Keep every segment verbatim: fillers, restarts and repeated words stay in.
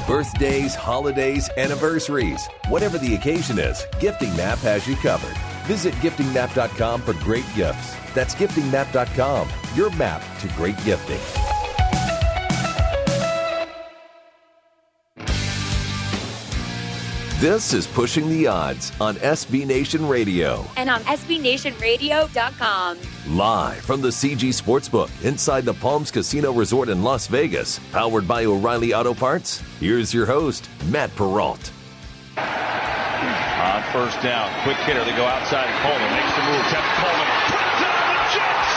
Birthdays, holidays, anniversaries. Whatever the occasion is, Gifting Map has you covered. Visit gifting map dot com for great gifts. That's gifting map dot com, your map to great gifting. This is Pushing the Odds on S B Nation Radio. And on S B nation radio dot com. Live from the C G Sportsbook inside the Palms Casino Resort in Las Vegas. Powered by O'Reilly Auto Parts. Here's your host, Matt Perrault. On first down, quick hitter. They go outside. Coleman makes the move. Jeff Coleman. Touchdown, the Jets!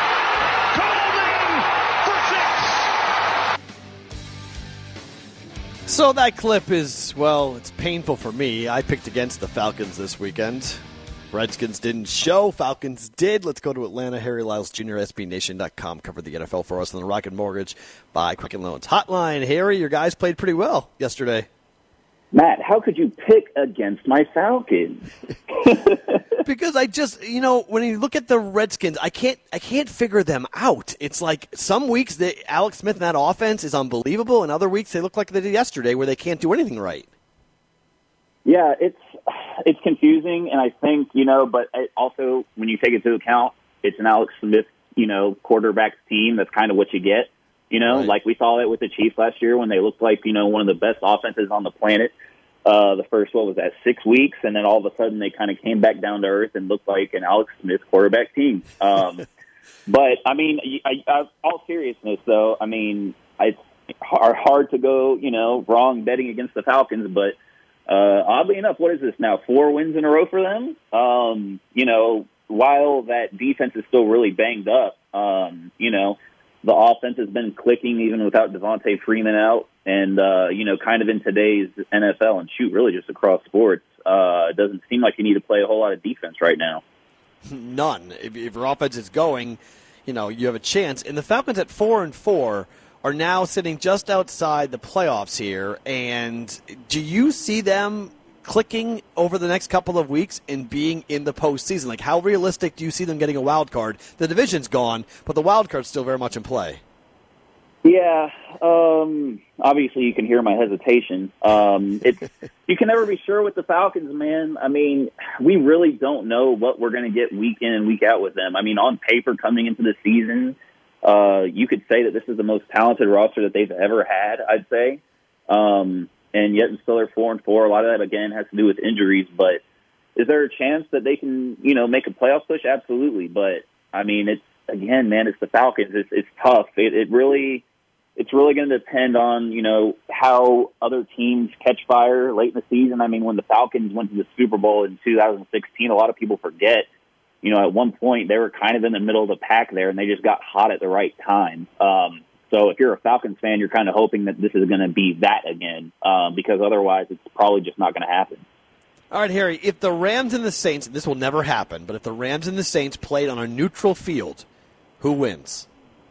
Coleman for six! So that clip is, well, it's painful for me. I picked against the Falcons this weekend. Redskins didn't show. Falcons did. Let's go to Atlanta. Harry Lyles Junior, S B Nation dot com covered the N F L for us on the Rocket Mortgage by Quicken Loans Hotline. Harry, your guys played pretty well yesterday. Matt, how could you pick against my Falcons? Because I just, you know, when you look at the Redskins, I can't I can't figure them out. It's like some weeks that Alex Smith and that offense is unbelievable, and other weeks they look like they did yesterday where they can't do anything right. Yeah, it's it's confusing, and I think, you know, but also when you take it into account, it's an Alex Smith, you know, quarterback team. That's kind of what you get. You know, right. Like we saw it with the Chiefs last year when they looked like, you know, one of the best offenses on the planet. Uh, the first, what was that, six weeks, and then all of a sudden they kind of came back down to earth and looked like an Alex Smith quarterback team. Um, but, I mean, I, I, all seriousness, though, I mean, it's hard to go, you know, wrong betting against the Falcons, but uh, oddly enough, what is this now, four wins in a row for them? Um, you know, while that defense is still really banged up, um, you know, the offense has been clicking even without Devontae Freeman out. And, uh, you know, kind of in today's N F L and shoot, really just across sports, uh, it doesn't seem like you need to play a whole lot of defense right now. None. If, if your offense is going, you know, you have a chance. And the Falcons at four and four are now sitting just outside the playoffs here. And do you see them clicking over the next couple of weeks and being in the postseason? Like, how realistic do you see them getting a wild card? The division's gone, but the wild card's still very much in play. Yeah, um, obviously you can hear my hesitation. Um, it's you can never be sure with the Falcons, man. I mean, we really don't know what we're going to get week in and week out with them. I mean, on paper coming into the season, uh, you could say that this is the most talented roster that they've ever had, I'd say. Um, and yet still they're four and four. A lot of that, again, has to do with injuries. But is there a chance that they can, you know, make a playoff push? Absolutely. But, I mean, it's, again, man, it's the Falcons. It's, it's tough. It, it really... It's really going to depend on, you know, how other teams catch fire late in the season. I mean, when the Falcons went to the Super Bowl in two thousand sixteen, a lot of people forget, you know, at one point they were kind of in the middle of the pack there, and they just got hot at the right time. Um, so if you're a Falcons fan, you're kind of hoping that this is going to be that again, um, because otherwise it's probably just not going to happen. All right, Harry, if the Rams and the Saints, and this will never happen, but if the Rams and the Saints played on a neutral field, who wins?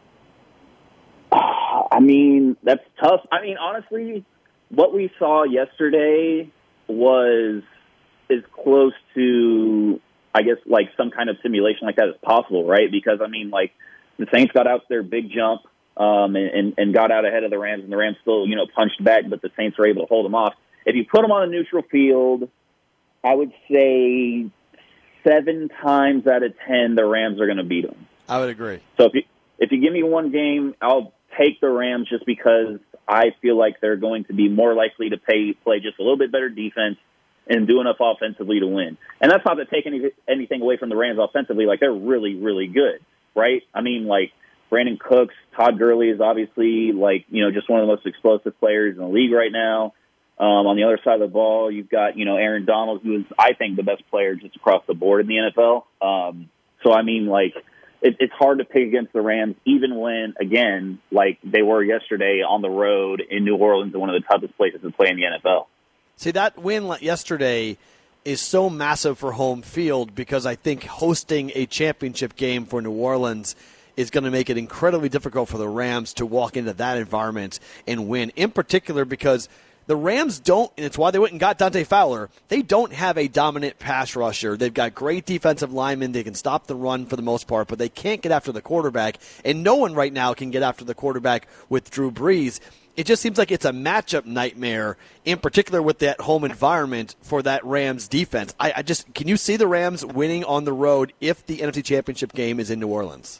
I mean, that's tough. I mean, honestly, what we saw yesterday was as close to, I guess, like some kind of simulation like that as possible, right? Because, I mean, like, the Saints got out their big jump um, and, and got out ahead of the Rams, and the Rams still, you know, punched back, but the Saints were able to hold them off. If you put them on a neutral field, I would say seven times out of ten, the Rams are going to beat them. I would agree. So if you, if you give me one game, I'll take the Rams just because I feel like they're going to be more likely to pay, play just a little bit better defense and do enough offensively to win. And that's not to take any, anything away from the Rams offensively. Like, they're really, really good, right? I mean, like, Brandon Cooks, Todd Gurley is obviously, like, you know, just one of the most explosive players in the league right now. Um, on the other side of the ball, you've got, you know, Aaron Donald, who is, I think, the best player just across the board in the N F L. Um, so, I mean, like, it, it's hard to pick against the Rams, even when, again, like they were yesterday on the road in New Orleans, in one of the toughest places to play in the N F L. See, that win yesterday is so massive for home field because I think hosting a championship game for New Orleans is going to make it incredibly difficult for the Rams to walk into that environment and win, in particular because The Rams don't, and it's why they went and got Dante Fowler, they don't have a dominant pass rusher. They've got great defensive linemen. They can stop the run for the most part, but they can't get after the quarterback, and no one right now can get after the quarterback with Drew Brees. It just seems like it's a matchup nightmare, in particular with that home environment for that Rams defense. I, I just can you see the Rams winning on the road if the N F C Championship game is in New Orleans?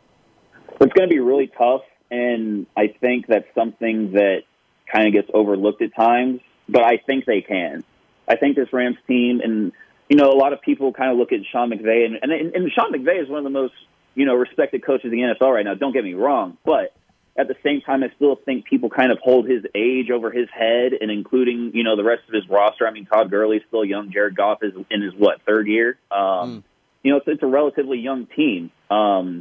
It's going to be really tough, and I think that's something that kind of gets overlooked at times, but I think they can. I think this Rams team, and, you know, a lot of people kind of look at Sean McVay, and, and, and Sean McVay is one of the most, you know, respected coaches in the N F L right now. Don't get me wrong, but at the same time, I still think people kind of hold his age over his head, and including, you know, the rest of his roster. I mean, Todd Gurley's still young. Jared Goff is in his, what, third year? Um, mm. You know, it's, it's a relatively young team. Um,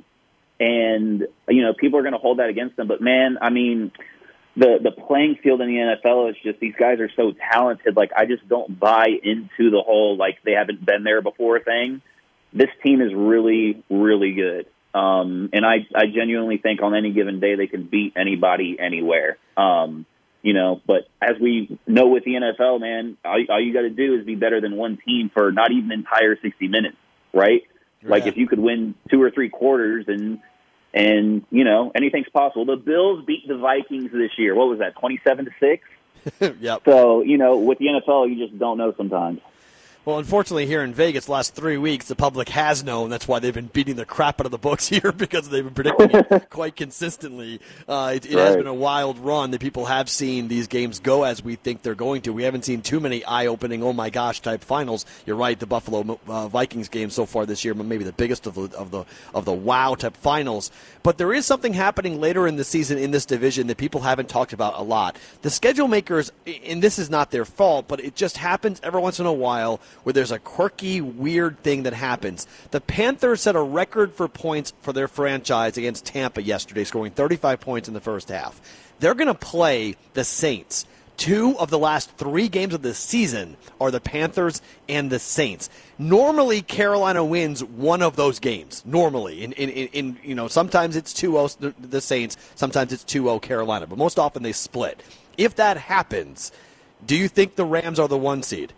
and, you know, people are going to hold that against them. But, man, I mean, the, the playing field in the N F L is just these guys are so talented. Like, I just don't buy into the whole, like, they haven't been there before thing. This team is really, really good. Um, and I, I genuinely think on any given day they can beat anybody anywhere. Um, you know, but as we know with the N F L, man, all, all you got to do is be better than one team for not even an entire sixty minutes, right? Yeah. Like if you could win two or three quarters and, and, you know, anything's possible. The Bills beat the Vikings this year. What was that, twenty-seven to six? Yep. So, you know, with the N F L, you just don't know sometimes. Well, unfortunately, here in Vegas, the last three weeks, the public has known. That's why they've been beating the crap out of the books here, because they've been predicting it quite consistently. Uh, it it right. has been a wild run that people have seen these games go as we think they're going to. We haven't seen too many eye-opening, oh my gosh type finals. You're right, the Buffalo uh, Vikings game so far this year, maybe the biggest of the of the of the wow type finals. But there is something happening later in the season in this division that people haven't talked about a lot. The schedule makers, and this is not their fault, but it just happens every once in a while where there's a quirky, weird thing that happens. The Panthers set a record for points for their franchise against Tampa yesterday, scoring thirty-five points in the first half. They're going to play the Saints. Two of the last three games of the season are the Panthers and the Saints. Normally, Carolina wins one of those games. Normally, in, in, in you know, sometimes it's two oh the Saints, sometimes it's two oh Carolina, but most often they split. If that happens, do you think the Rams are the one seed?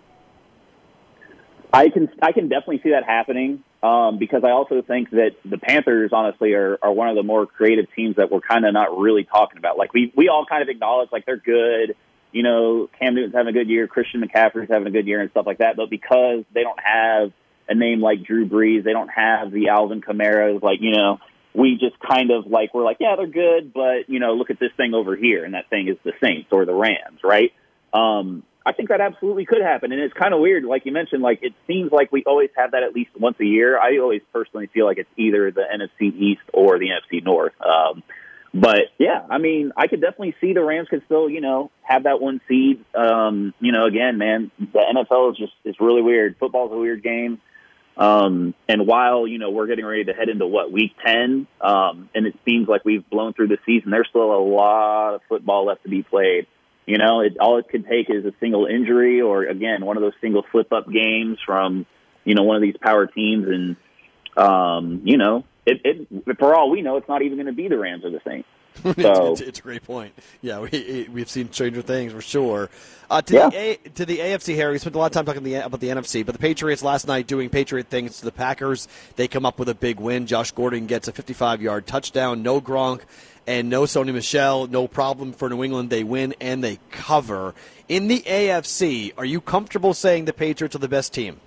I can I can definitely see that happening um, because I also think that the Panthers, honestly, are, are one of the more creative teams that we're kind of not really talking about. Like, we, we all kind of acknowledge, like, they're good. You know, Cam Newton's having a good year, Christian McCaffrey's having a good year and stuff like that. But because they don't have a name like Drew Brees, they don't have the Alvin Kamara's, like, you know, we just kind of, like, we're like, yeah, they're good, but, you know, look at this thing over here, and that thing is the Saints or the Rams, right? Um I think that absolutely could happen, and it's kind of weird. Like you mentioned, like it seems like we always have that at least once a year. I always personally feel like it's either the N F C East or the N F C North. Um, but, yeah, I mean, I could definitely see the Rams could still, you know, have that one seed. Um, you know, again, man, the N F L is just it's really weird. Football's a weird game. Um, and while, you know, we're getting ready to head into, what, week ten, um, and it seems like we've blown through the season, there's still a lot of football left to be played. You know, it, all it could take is a single injury or, again, one of those single slip-up games from, you know, one of these power teams. And, um, you know, it, it, for all we know, it's not even going to be the Rams or the Saints. So, it's, it's a great point. Yeah, we, we've seen stranger things for sure. Uh, to, yeah. the A, to the A F C, Harry, we spent a lot of time talking the, about the N F C, but the Patriots last night doing Patriot things to the Packers. They come up with a big win. Josh Gordon gets a fifty-five-yard touchdown. No Gronk. And no Sony Michel, no problem for New England. They win and they cover. In the A F C, are you comfortable saying the Patriots are the best team?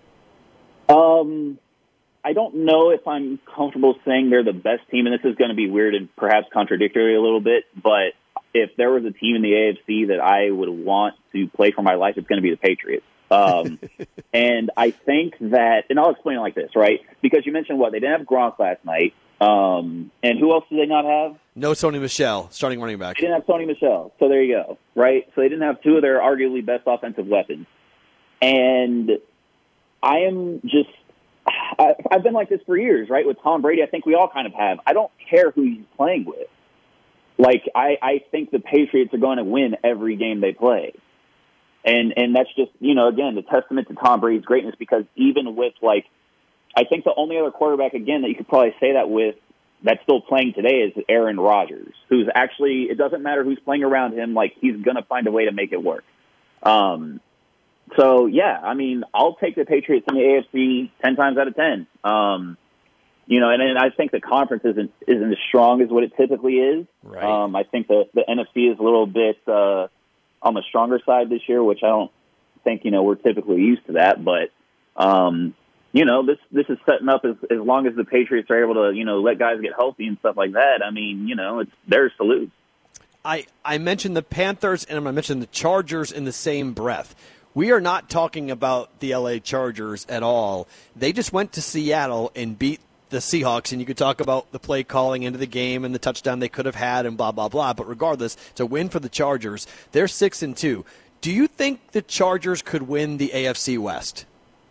Um, I don't know if I'm comfortable saying they're the best team, and this is going to be weird and perhaps contradictory a little bit, but if there was a team in the A F C that I would want to play for my life, it's going to be the Patriots. Um, and I think that, and I'll explain it like this, right? Because you mentioned what? They didn't have Gronk last night. Um, and who else did they not have? No Sony Michel, starting running back. They didn't have Sony Michel. So there you go, right? So they didn't have two of their arguably best offensive weapons. And I am just, I, I've been like this for years, right? With Tom Brady, I think we all kind of have. I don't care who he's playing with. Like, I, I think the Patriots are going to win every game they play. And and that's just, you know, again, the testament to Tom Brady's greatness, because even with, like, I think the only other quarterback, again, that you could probably say that with that's still playing today is Aaron Rodgers, who's actually, it doesn't matter who's playing around him, like he's going to find a way to make it work. Um, so, yeah, I mean, I'll take the Patriots in the A F C ten times out of ten. Um, you know, and, and I think the conference isn't isn't as strong as what it typically is. Right. Um, I think the, the N F C is a little bit uh, on the stronger side this year, which I don't think, you know, we're typically used to that. But, um, you know, this this is setting up as, as long as the Patriots are able to, you know, let guys get healthy and stuff like that. I mean, you know, it's theirs to lose. I, I mentioned the Panthers and I'm going to mention the Chargers in the same breath. We are not talking about the L A Chargers at all. They just went to Seattle and beat the Seahawks, and you could talk about the play calling into the game and the touchdown they could have had and blah, blah, blah. But regardless, it's a win for the Chargers. They're six and two. Do you think the Chargers could win the A F C West?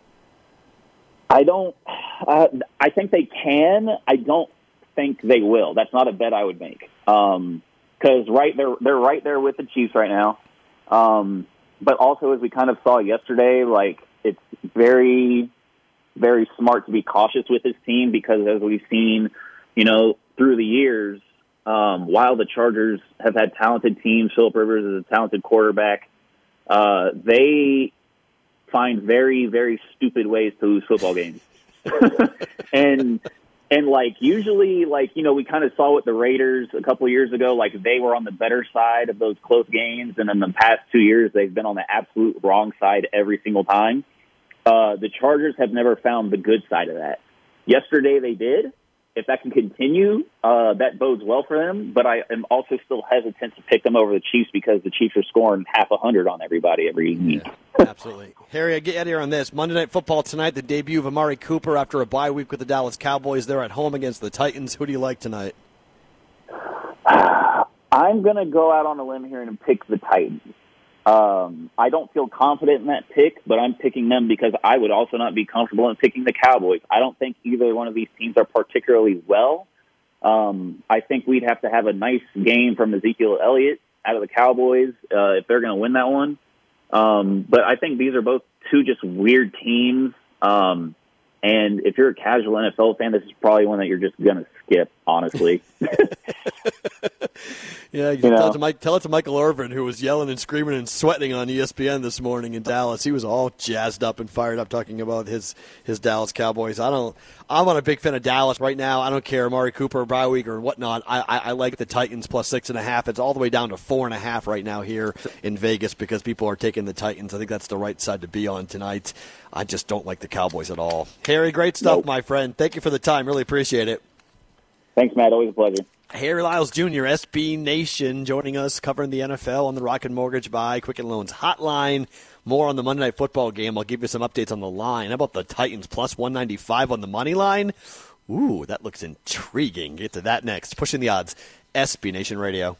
I don't uh, – I think they can. I don't think they will. That's not a bet I would make. Um, because right, they're, they're right there with the Chiefs right now. Um, but also, as we kind of saw yesterday, like, it's very – very smart to be cautious with his team because, as we've seen, you know, through the years, um, while the Chargers have had talented teams, Phillip Rivers is a talented quarterback, uh, they find very, very stupid ways to lose football games. and, and like, usually, like, you know, we kind of saw with the Raiders a couple of years ago, like, they were on the better side of those close games, and in the past two years, they've been on the absolute wrong side every single time. Uh, the Chargers have never found the good side of that. Yesterday they did. If that can continue, uh, that bodes well for them. But I am also still hesitant to pick them over the Chiefs because the Chiefs are scoring half a hundred on everybody every week. Yeah, absolutely. Harry, I get out of here on this. Monday Night Football tonight, the debut of Amari Cooper after a bye week with the Dallas Cowboys. They're at home against the Titans. Who do you like tonight? I'm going to go out on a limb here and pick the Titans. Um, I don't feel confident in that pick, but I'm picking them because I would also not be comfortable in picking the Cowboys. I don't think either one of these teams are particularly well. Um, I think we'd have to have a nice game from Ezekiel Elliott out of the Cowboys uh, if they're going to win that one. Um, but I think these are both two just weird teams. Um, and if you're a casual N F L fan, this is probably one that you're just going to skip, honestly. Yeah, you tell, it to Mike, tell it to Michael Irvin, who was yelling and screaming and sweating on E S P N this morning in Dallas. He was all jazzed up and fired up talking about his, his Dallas Cowboys. I don't. I'm not a big fan of Dallas right now. I don't care, Amari Cooper, bye week, or whatnot. I, I, I like the Titans plus six and a half. It's all the way down to four and a half right now here in Vegas because people are taking the Titans. I think that's the right side to be on tonight. I just don't like the Cowboys at all. Harry, great stuff, nope. my friend. Thank you for the time. Really appreciate it. Thanks, Matt. Always a pleasure. Harry Lyles Junior, S B Nation, joining us, covering the N F L on the Rocket Mortgage by Quicken Loans Hotline. More on the Monday Night Football game. I'll give you some updates on the line. How about the Titans plus one ninety-five on the money line? Ooh, that looks intriguing. Get to that next. Pushing the odds. S B Nation Radio.